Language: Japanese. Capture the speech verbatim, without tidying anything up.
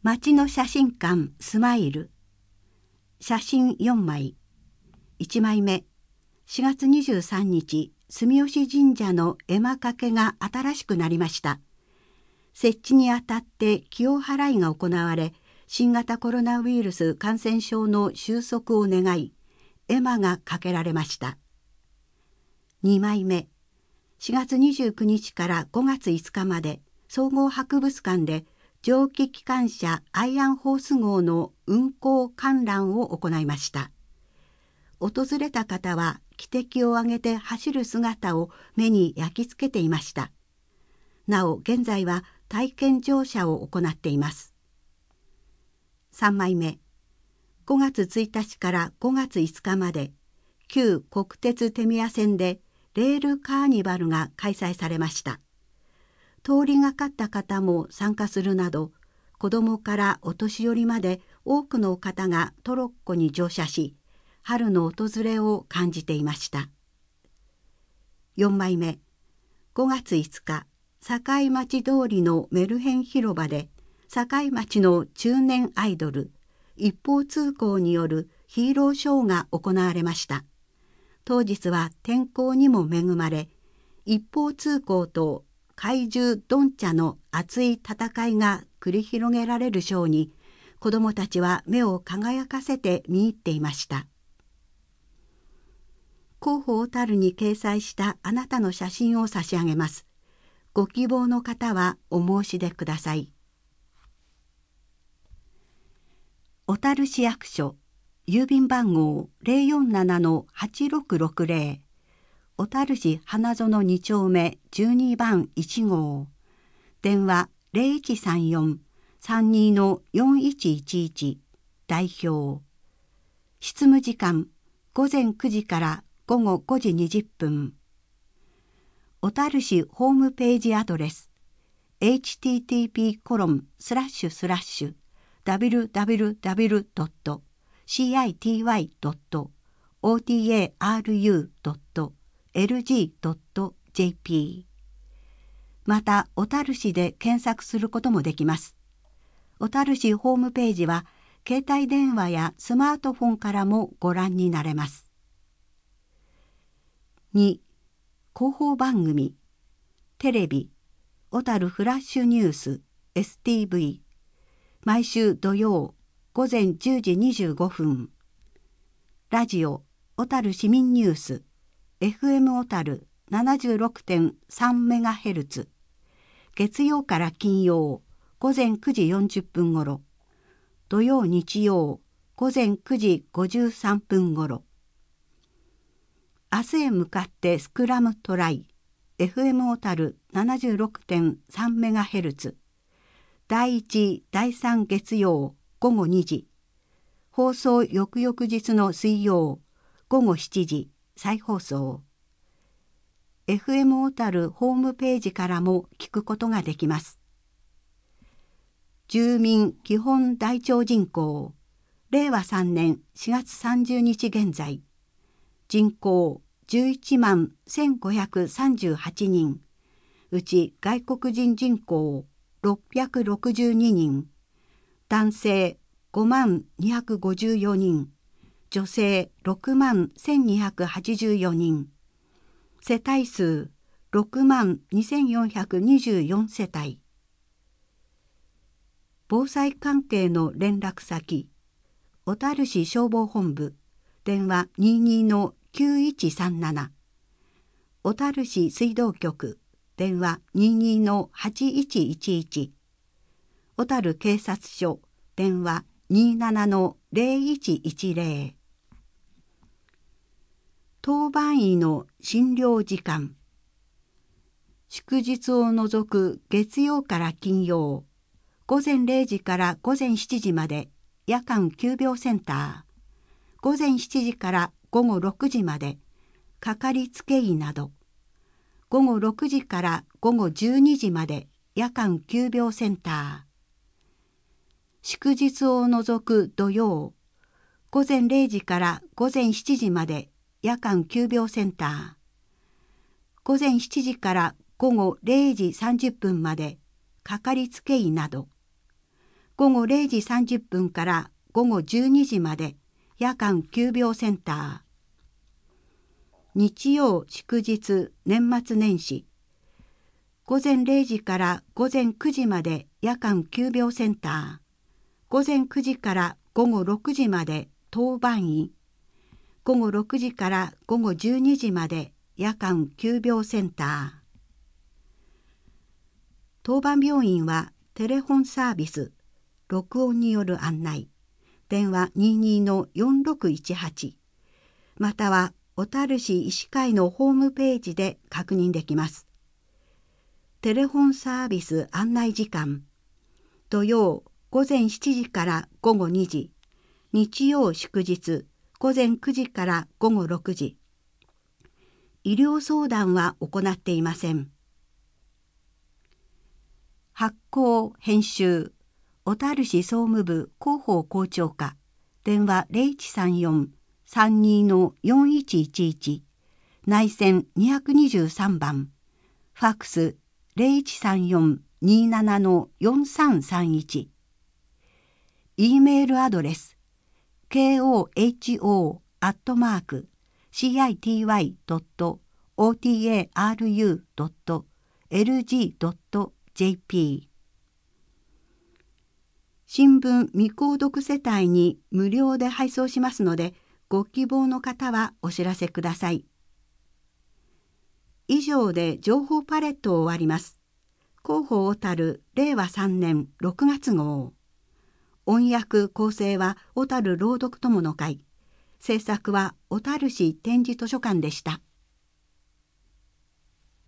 町の写真館スマイル。写真よんまい。いちまいめ、しがつにじゅうさんにち、住吉神社の絵馬掛けが新しくなりました。設置にあたって清払いが行われ、新型コロナウイルス感染症の収束を願い、絵馬が掛けられました。にまいめ、しがつにじゅうくにちからごがついつかまで、総合博物館で蒸気機関車アイアンホース号の運行観覧を行いました。訪れた方は汽笛を上げて走る姿を目に焼き付けていました。なお現在は体験乗車を行っています。さんまいめ、ごがつついたちからごがついつかまで旧国鉄手宮線でレールカーニバルが開催されました。通りがかった方も参加するなど、子どもからお年寄りまで多くの方がトロッコに乗車し、春の訪れを感じていました。よんまいめ、ごがついつか、堺町通りのメルヘン広場で、堺町の中年アイドル、一方通行によるヒーローショーが行われました。当日は天候にも恵まれ、一方通行と怪獣ドンチャの熱い戦いが繰り広げられるショーに、子どもたちは目を輝かせて見入っていました。広報小樽に掲載したあなたの写真を差し上げます。ご希望の方はお申し出ください。小樽市役所、郵便番号 ゼロよんななのはちろくろくゼロ、小樽市花園にちょうめじゅうにばんいちごう、電話 ゼロいちさんよん さんにのよんいちいちいち、代表。執務時間ごぜんくじからごごごじにじゅっぷん。小樽市ホームページアドレス エイチティーティーピーコロンスラッシュスラッシュダブリューダブリューダブリュードットシーアイティーワイドットオーティーエーアールユードットエルジードットジェーピー。 また小樽市で検索することもできます。小樽市ホームページは携帯電話やスマートフォンからもご覧になれます。に、広報番組テレビ小樽フラッシュニュース エスティーブイ、 毎週土曜ごぜんじゅうじにじゅうごふん。ラジオ小樽市民ニュース エフエム 小樽 ななじゅうろくてんさんメガヘルツ、月曜から金曜ごぜんくじよんじゅっぷんごろ、土曜日曜ごぜんくじごじゅうさんぷんごろ。明日へ向かってスクラムトライ エフエム 小樽 ななじゅうろくてんさんメガヘルツ、だいいちだいさん月曜ごごにじ、放送翌々日の水曜ごごしちじ再放送。 エフエム 小樽ホームページからも聞くことができます。住民基本台帳人口れいわさんねんしがつさんじゅうにち現在、人口じゅういちまんせんごひゃくさんじゅうはちにん、うち外国人人口ろっぴゃくろくじゅうににん、男性ごまんにひゃくごじゅうよにん、女性ろくまんせんにひゃくはちじゅうよにん、世帯数ろくまんにせんよんひゃくにじゅうよん世帯。防災関係の連絡先、小樽市消防本部、電話 にじゅうにのきゅういちさんなな、小樽市水道局、電話 にじゅうにのはちいちいちいち、小樽警察署、電話 にじゅうななのゼロいちいちゼロ。当番医の診療時間、祝日を除く月曜から金曜、ごぜんれいじからごぜんしちじまで夜間急病センター、ごぜんしちじからごごろくじまでかかりつけ医など、ごごろくじからごごじゅうにじまで夜間急病センター、祝日を除く土曜、ごぜんれいじからごぜんしちじまで夜間急病センター、ごぜんしちじからごごれいじさんじゅっぷんまでかかりつけ医など、 ごごれいじさんじゅっぷんからごごじゅうにじまで夜間急病センター。日曜祝日年末年始ごぜんれいじからごぜんくじまで夜間急病センター。ごぜんくじからごごろくじまで当番医。ごごろくじからごごじゅうにじまで夜間急病センター。当番病院はテレフォンサービス、録音による案内、電話 にじゅうにのよんろくいちはち、または小樽市医師会のホームページで確認できます。テレフォンサービス案内時間、土曜ごぜんしちじからごごにじ、日曜祝日ごぜんくじからごごろくじ。医療相談は行っていません。発行編集小樽市総務部広報校長課、電話 ゼロいちさんよん さんにのよんいちいちいち、内線にひゃくにじゅうさんばん、ファックス ゼロいちさんよん にーななのよんさんさんいち、E メールアドレス ケーオーエイチオー アットマーク シーアイティーワイ ドット オーティーエーアールユー ドット エルジー ドット ジェーピー。 新聞未購読世帯に無料で配送しますので、ご希望の方はお知らせください。以上で情報パレットを終わります。広報小樽れいわさんねんろくがつ号。音訳構成は小樽朗読友の会。制作は小樽市展示図書館でした。